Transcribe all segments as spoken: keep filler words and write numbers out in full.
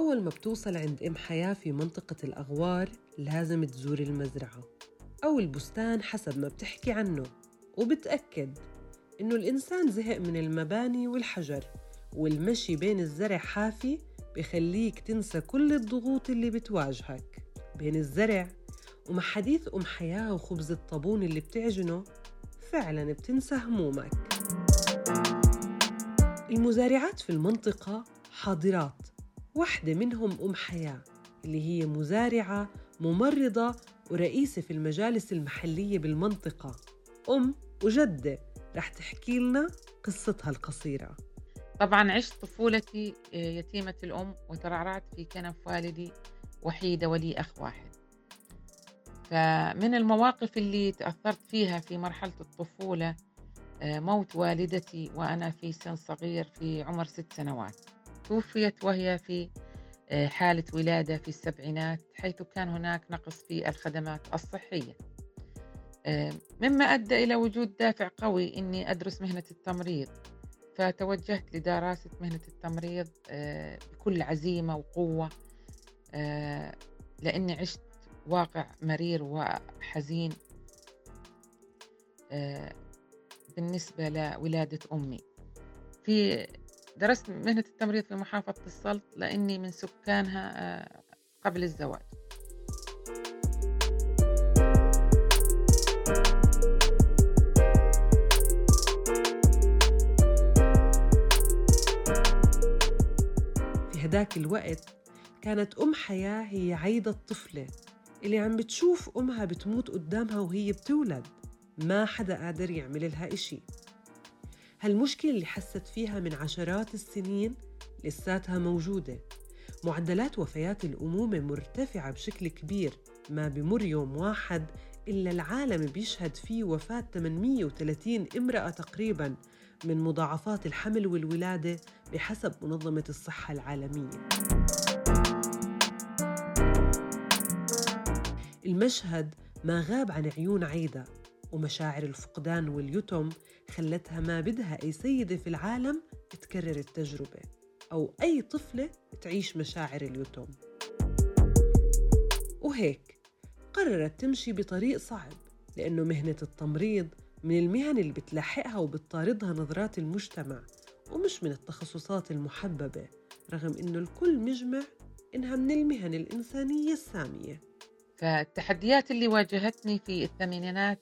أول ما بتوصل عند أم حياة في منطقة الأغوار لازم تزور المزرعة أو البستان حسب ما بتحكي عنه، وبتأكد إنه الإنسان زهق من المباني والحجر، والمشي بين الزرع حافي بخليك تنسى كل الضغوط اللي بتواجهك. بين الزرع ومع حديث أم حياة وخبز الطابون اللي بتعجنه فعلاً بتنسى همومك. المزارعات في المنطقة حاضرات، واحدة منهم أم حياة اللي هي مزارعة ممرضة ورئيسة في المجالس المحلية بالمنطقة، أم وجدة رح تحكي لنا قصتها القصيرة. طبعاً عشت طفولتي يتيمة الأم وترعرعت في كنف والدي وحيدة ولي أخ واحد. فمن المواقف اللي تأثرت فيها في مرحلة الطفولة موت والدتي وأنا في سن صغير في عمر ست سنوات. توفيت وهي في حالة ولادة في السبعينات، حيث كان هناك نقص في الخدمات الصحية، مما أدى إلى وجود دافع قوي إني أدرس مهنة التمريض. فتوجهت لدراسة مهنة التمريض بكل عزيمة وقوة، لأني عشت واقع مرير وحزين بالنسبة لولادة أمي. في درست مهنة التمريض في محافظة السلط لأني من سكانها قبل الزواج. في هداك الوقت كانت أم حياة هي عيدة الطفلة اللي عم بتشوف أمها بتموت قدامها وهي بتولد، ما حدا قادر يعمل لها إشي. هالمشكلة اللي حست فيها من عشرات السنين لساتها موجودة. معدلات وفيات الأمومة مرتفعة بشكل كبير، ما بمر يوم واحد إلا العالم بيشهد فيه وفاة ثمانمية وثلاثين امرأة تقريباً من مضاعفات الحمل والولادة بحسب منظمة الصحة العالمية. المشهد ما غاب عن عيون عيدة، ومشاعر الفقدان واليتم خلتها ما بدها أي سيدة في العالم تكرر التجربة أو أي طفلة تعيش مشاعر اليتم. وهيك قررت تمشي بطريق صعب، لأنه مهنة التمريض من المهن اللي بتلاحقها وبتطاردها نظرات المجتمع، ومش من التخصصات المحببة، رغم إنه الكل مجمع إنها من المهن الإنسانية السامية. فالتحديات اللي واجهتني في الثمانينات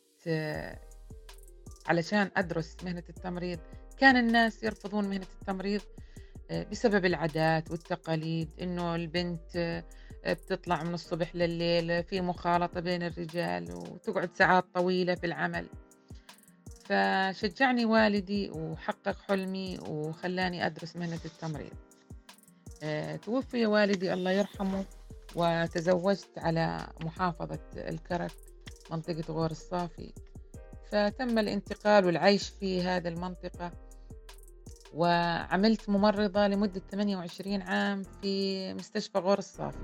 علشان أدرس مهنة التمريض، كان الناس يرفضون مهنة التمريض بسبب العادات والتقاليد، إنه البنت بتطلع من الصبح لليل في مخالطة بين الرجال وتقعد ساعات طويلة في العمل. فشجعني والدي وحقق حلمي وخلاني أدرس مهنة التمريض. توفي والدي الله يرحمه، وتزوجت على محافظة الكرك منطقة غور الصافي. فتم الانتقال والعيش في هذه المنطقة، وعملت ممرضة لمدة ثمانية وعشرين عام في مستشفى غور الصافي.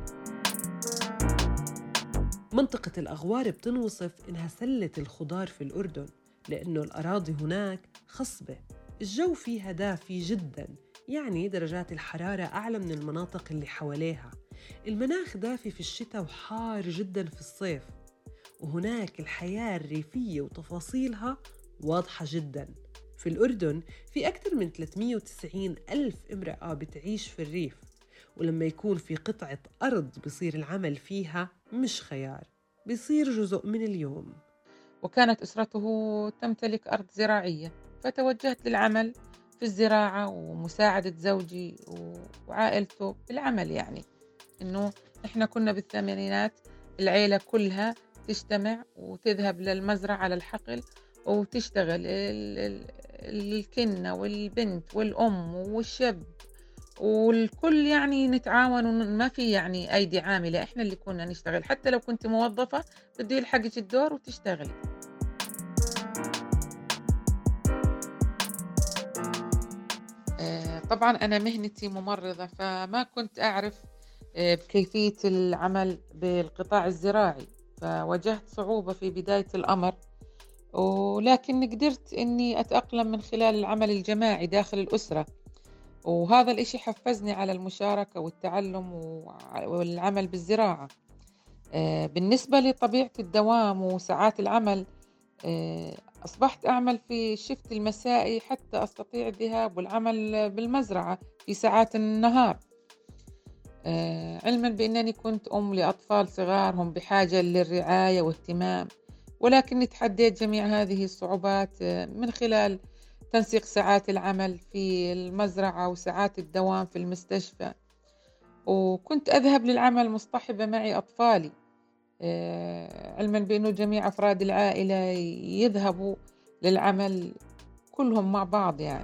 منطقة الأغوار بتنوصف إنها سلة الخضار في الأردن، لأنه الأراضي هناك خصبة، الجو فيها دافي جداً، يعني درجات الحرارة أعلى من المناطق اللي حواليها. المناخ دافي في الشتاء وحار جداً في الصيف، وهناك الحياة الريفية وتفاصيلها واضحة جداً. في الأردن في أكثر من ثلاثمية وتسعين ألف امرأة بتعيش في الريف، ولما يكون في قطعة أرض بصير العمل فيها مش خيار، بيصير جزء من اليوم. وكانت أسرته تمتلك أرض زراعية، فتوجهت للعمل في الزراعة ومساعدة زوجي وعائلته بالعمل. يعني إنه إحنا كنا بالثمانينات العيلة كلها تجتمع وتذهب للمزرعة على الحقل وتشتغل، الكنة والبنت والأم والشاب والكل، يعني نتعاون وما في يعني أيدي عاملة، إحنا اللي كنا نشتغل. حتى لو كنت موظفة بدي يلحقك الدور وتشتغلي. طبعا أنا مهنتي ممرضة، فما كنت أعرف بكيفية العمل بالقطاع الزراعي، فواجهت صعوبة في بداية الأمر، ولكن قدرت أني أتأقلم من خلال العمل الجماعي داخل الأسرة. وهذا الإشي حفزني على المشاركة والتعلم وع- والعمل بالزراعة. آه، بالنسبة لطبيعة الدوام وساعات العمل، آه، أصبحت أعمل في الشفت المسائي حتى أستطيع الذهاب والعمل بالمزرعة في ساعات النهار. آه، علما بأنني كنت أم لأطفال صغار هم بحاجة للرعاية واهتمام، ولكني تحديت جميع هذه الصعوبات آه، من خلال تنسيق ساعات العمل في المزرعة وساعات الدوام في المستشفى. وكنت أذهب للعمل مصطحبة معي أطفالي، آه، علما بأنه جميع أفراد العائلة يذهبوا للعمل كلهم مع بعض يعني.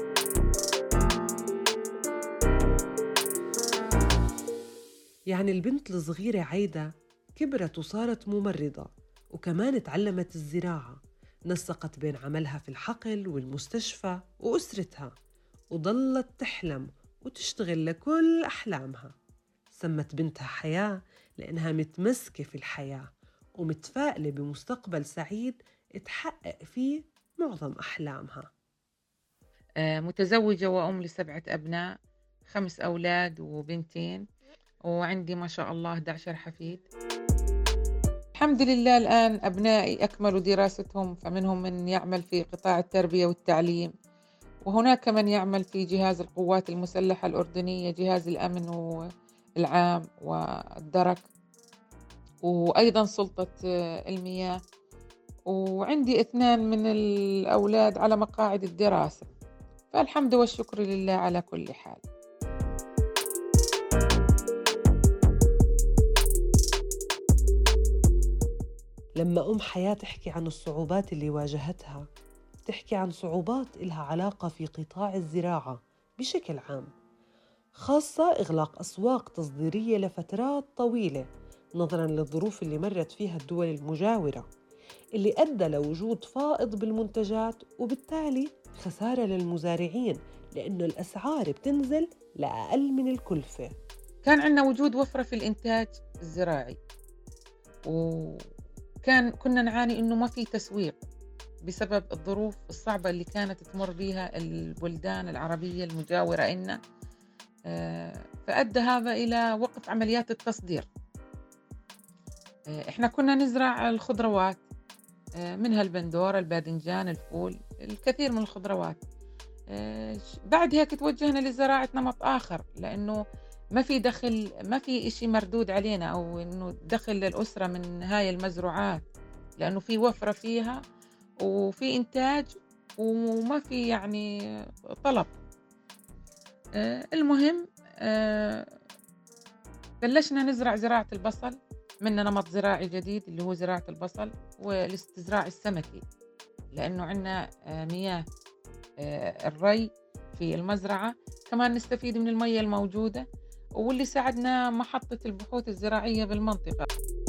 يعني البنت الصغيرة عايدة كبرت وصارت ممرضة، وكمان تعلمت الزراعة، نسقت بين عملها في الحقل والمستشفى وأسرتها، وظلت تحلم وتشتغل لكل أحلامها. سمت بنتها حياة لأنها متمسكة في الحياة ومتفائلة بمستقبل سعيد تحقق فيه معظم أحلامها. آه، متزوجة وأم لسبعة أبناء، خمس أولاد وبنتين، وعندي ما شاء الله أحد عشر حفيد. الحمد لله الآن أبنائي أكملوا دراستهم، فمنهم من يعمل في قطاع التربية والتعليم، وهناك من يعمل في جهاز القوات المسلحة الأردنية، جهاز الأمن العام والدرك، وأيضا سلطة آه، المياه. وعندي اثنان من الأولاد على مقاعد الدراسة، فالحمد والشكر لله على كل حال. لما أم حياة تحكي عن الصعوبات اللي واجهتها، تحكي عن صعوبات إلها علاقة في قطاع الزراعة بشكل عام، خاصة إغلاق أسواق تصديرية لفترات طويلة نظراً للظروف اللي مرت فيها الدول المجاورة، اللي أدى لوجود فائض بالمنتجات وبالتالي خسارة للمزارعين لأنه الأسعار بتنزل لأقل من الكلفة. كان عندنا وجود وفرة في الإنتاج الزراعي، وكان كنا نعاني إنه ما في تسويق بسبب الظروف الصعبة اللي كانت تمر بها البلدان العربية المجاورة إلنا. آه، فأدى هذا إلى وقف عمليات التصدير. آه، إحنا كنا نزرع الخضروات، آه، منها البندورة، الباذنجان، الفول، الكثير من الخضروات. آه، ش- بعد هيك توجهنا لزراعة نمط آخر، لأنه ما في دخل، ما في إشي مردود علينا أو إنه دخل للأسرة من هاي المزروعات، لأنه في وفرة فيها وفي إنتاج وما في يعني طلب. آه، المهم، آه، بلشنا نزرع زراعة البصل، منا نمط زراعي جديد اللي هو زراعة البصل والاستزراع السمكي، لأنه عندنا آه، مياه آه، الري في المزرعة، كمان نستفيد من المياه الموجودة، واللي ساعدنا محطة البحوث الزراعية بالمنطقة.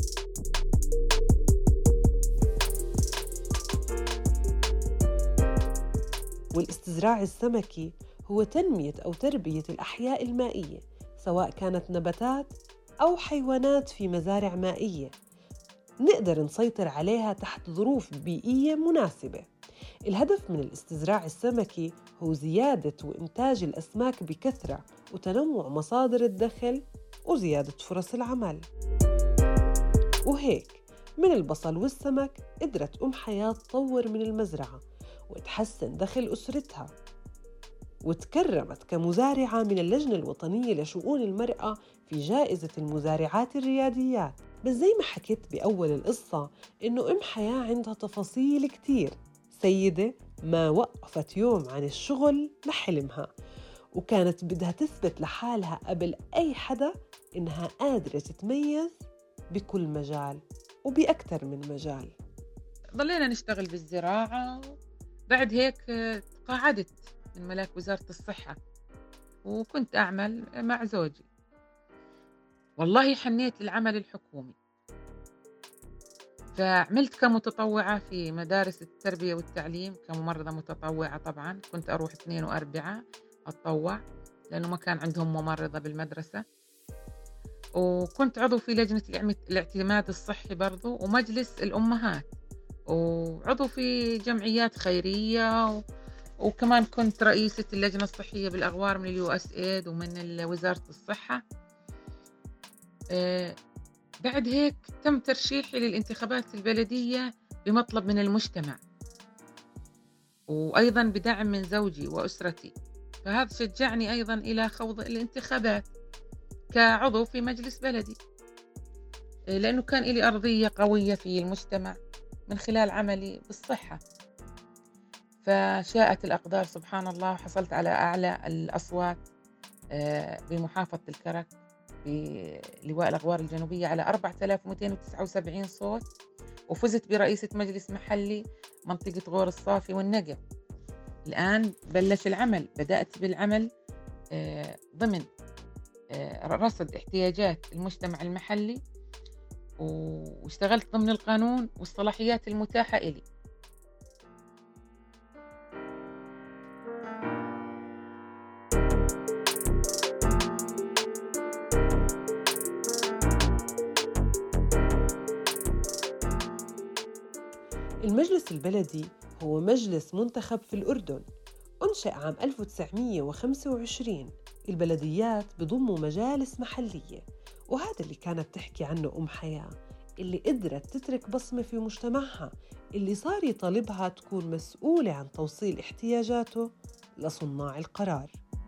والاستزراع السمكي هو تنمية أو تربية الأحياء المائية، سواء كانت نباتات أو حيوانات في مزارع مائية نقدر نسيطر عليها تحت ظروف بيئية مناسبة. الهدف من الاستزراع السمكي هو زيادة وإنتاج الأسماك بكثرة وتنوع مصادر الدخل وزيادة فرص العمل. وهيك من البصل والسمك قدرت أم حياة تطور من المزرعة وتحسن دخل أسرتها، وتكرمت كمزارعة من اللجنة الوطنية لشؤون المرأة في جائزة المزارعات الرياديات. بس زي ما حكيت بأول القصة إنه أم حياة عندها تفاصيل كتير، سيدة ما وقفت يوم عن الشغل لحلمها، وكانت بدها تثبت لحالها قبل أي حدا إنها قادرة تتميز بكل مجال وبأكثر من مجال. ضلينا نشتغل بالزراعة. بعد هيك آه، تقاعدت من ملاك وزارة الصحة، وكنت أعمل مع زوجي. والله حنيت للعمل الحكومي، فعملت كمتطوعة في مدارس التربية والتعليم كممرضة متطوعة. طبعا كنت أروح اثنين وأربعة أتطوع، لأنه ما كان عندهم ممرضة بالمدرسة. وكنت عضو في لجنة الاعم- الاعتماد الصحي برضو، ومجلس الأمهات، وعضو في جمعيات خيرية، و- وكمان كنت رئيسة اللجنة الصحية بالأغوار من اليو اس ايد ومن ال- وزارة الصحة. آه، بعد هيك تم ترشيحي للانتخابات البلدية بمطلب من المجتمع، وأيضا بدعم من زوجي وأسرتي، فهذا شجعني أيضا إلى خوض الانتخابات كعضو في مجلس بلدي، آه، لأنه كان لي أرضية قوية في المجتمع من خلال عملي بالصحة. فشاءت الأقدار سبحان الله، وحصلت على أعلى الأصوات آه، بمحافظة الكرك بلواء الأغوار الجنوبية على أربعة آلاف ومئتين وتسعة وسبعين صوت، وفزت برئيسة مجلس محلي منطقة غور الصافي والنقع. الآن بلش العمل، بدأت بالعمل آه، ضمن آه، رصد احتياجات المجتمع المحلي، واشتغلت ضمن القانون والصلاحيات المتاحة إلي. المجلس البلدي هو مجلس منتخب في الأردن، أنشئ عام ألف وتسعمية وخمسة وعشرين. البلديات بضموا مجالس محلية، وهذا اللي كانت تحكي عنه أم حياة، اللي قدرت تترك بصمة في مجتمعها، اللي صار يطالبها تكون مسؤولة عن توصيل احتياجاته لصناع القرار.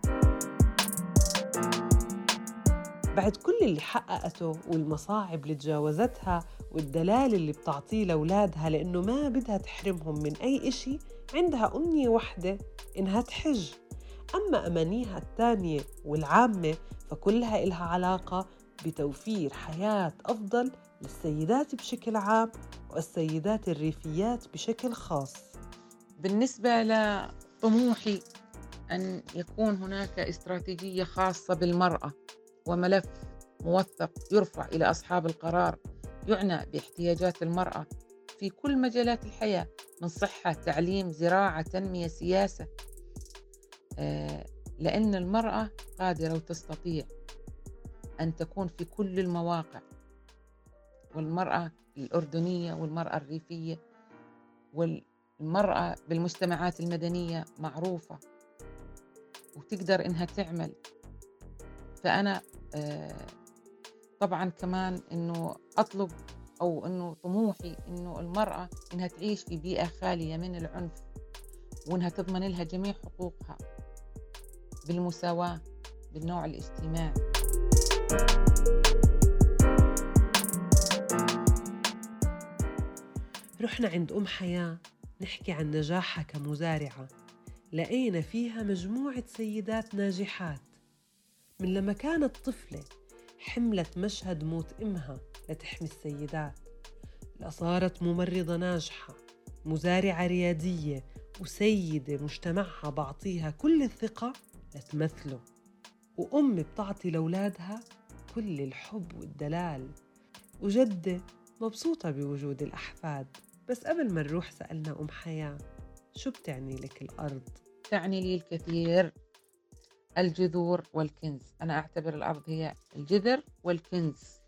بعد كل اللي حققته والمصاعب اللي تجاوزتها والدلال اللي بتعطيه لأولادها لأنه ما بدها تحرمهم من أي إشي، عندها أمنية واحدة، إنها تحج. أما أمانيها التانية والعامة فكلها إلها علاقة بتوفير حياة أفضل للسيدات بشكل عام والسيدات الريفيات بشكل خاص. بالنسبة لطموحي أن يكون هناك استراتيجية خاصة بالمرأة وملف موثق يرفع إلى أصحاب القرار يعنى باحتياجات المرأة في كل مجالات الحياة، من صحة، تعليم، زراعة، تنمية، سياسة، آه، لأن المرأة قادرة وتستطيع أن تكون في كل المواقع، والمرأة الأردنية والمرأة الريفية والمرأة بالمجتمعات المدنية معروفة وتقدر إنها تعمل. فأنا آه، طبعا كمان إنه أطلب أو إنه طموحي إنه المرأة إنها تعيش في بيئة خالية من العنف، وإنها تضمن لها جميع حقوقها بالمساواة بالنوع الاجتماعي. رحنا عند أم حياة نحكي عن نجاحها كمزارعة، لقينا فيها مجموعة سيدات ناجحات من لما كانت طفلة حملت مشهد موت إمها لتحمي السيدات، لصارت ممرضة ناجحة، مزارعة ريادية، وسيدة مجتمعها بعطيها كل الثقة لتمثله، وأم بتعطي لأولادها كل الحب والدلال، وجدة مبسوطة بوجود الأحفاد. بس قبل ما نروح سألنا أم حياة، شو بتعني لك الأرض؟ تعني لي الكثير، الجذور والكنز. أنا أعتبر الأرض هي الجذر والكنز،